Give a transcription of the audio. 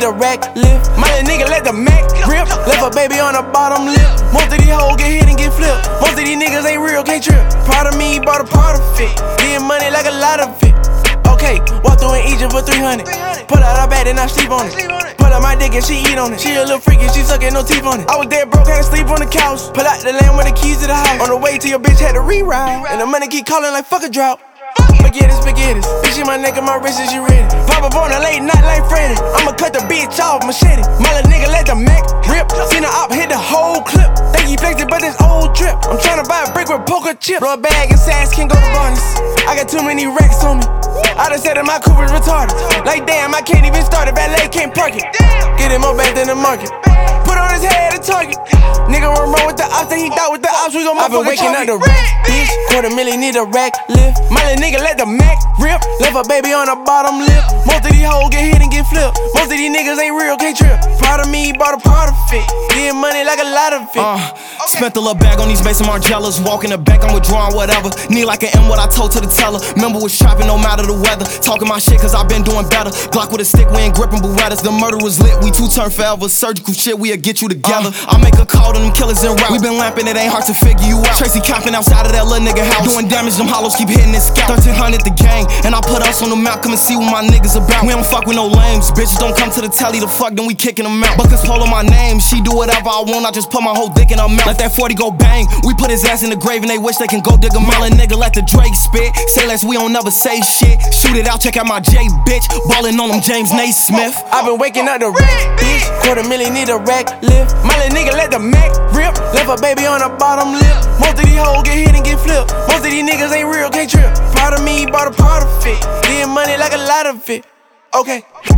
need a rack lift. My little nigga let the Mac rip. Left a baby on the bottom lip. Most of these hoes get hit and get flipped. Most of these niggas ain't real, can't trip. Proud of me, bought a part of it. Getting money like a lot of it. Okay, walk through in Egypt for 300. Pull out her bag and I sleep on it. Pull out my dick and she eat on it. She a little freaky, she sucking no teeth on it. I was dead broke, had to sleep on the couch. Pull out the land with the keys to the house. On the way to your bitch had to reroute. And the money keep calling like fuck a drought. Spaghetti. Bitch in my neck and my wrist and she ready. Pop up on a late night like Freddy. I'ma cut the bitch off, machete. My little nigga let the Mac rip. Seen the op hit the whole clip. Think he flexed it, but this old trip. I'm tryna buy a brick with poker chips. Blow a bag and sass can't go to Barnes. I got too many racks on me. I done said that my Cooper's retarded. Like damn, I can't even start it. Valet can't park it. Get him more back than the market. Put on his head a target. Nigga run wrong with the ops, then he thought with the ops, we gon' motherfucking waking up the rack, bitch. $250,000 need a rack lift. My little nigga let the Mac rip. Left a baby on the bottom lip. Most of these hoes get hit and get flipped. Most of these niggas ain't real, can't trip. Proud of me, bought a part of it. Getting money like a lot of it. Spent a little bag on these Mason Margielas. Walk in the back, I'm withdrawing whatever. Need like an M, what I told to the teller. Remember was shopping no matter the weather. Talking my shit cause I been doing better. Glock with a stick, we ain't gripping Berettas. The murder was lit, we two turn forever. Surgical shit, we'll get you together. I make a call to them killers in route. We been lamping, it ain't hard to figure you out. Tracy camping outside of that little nigga house. Doing damage, them hollows keep hitting his scalp. 1300 the gang, and I put us on the map. Come and see what my niggas about. We don't fuck with no lames. Bitches don't come to the telly to fuck, then we kicking them out. Buckets polo my name, she do whatever I want. I just put my whole dick in her mouth. Let that 40 go bang. We put his ass in the grave and they wish they can go dig him out. A nigga let the Drake spit. Say less, we don't never say shit. Shoot it out, check out my J bitch. Ballin' on them James Naismith. I been waking up the rack, bitch. $250,000 need a rack lift. My little nigga let the Mac rip. Left a baby on the bottom lip. Most of these hoes get hit and get flipped. Most of these niggas ain't real, can't trip. Proud of me, bought a part of it. Getting money like a lot of it. Okay.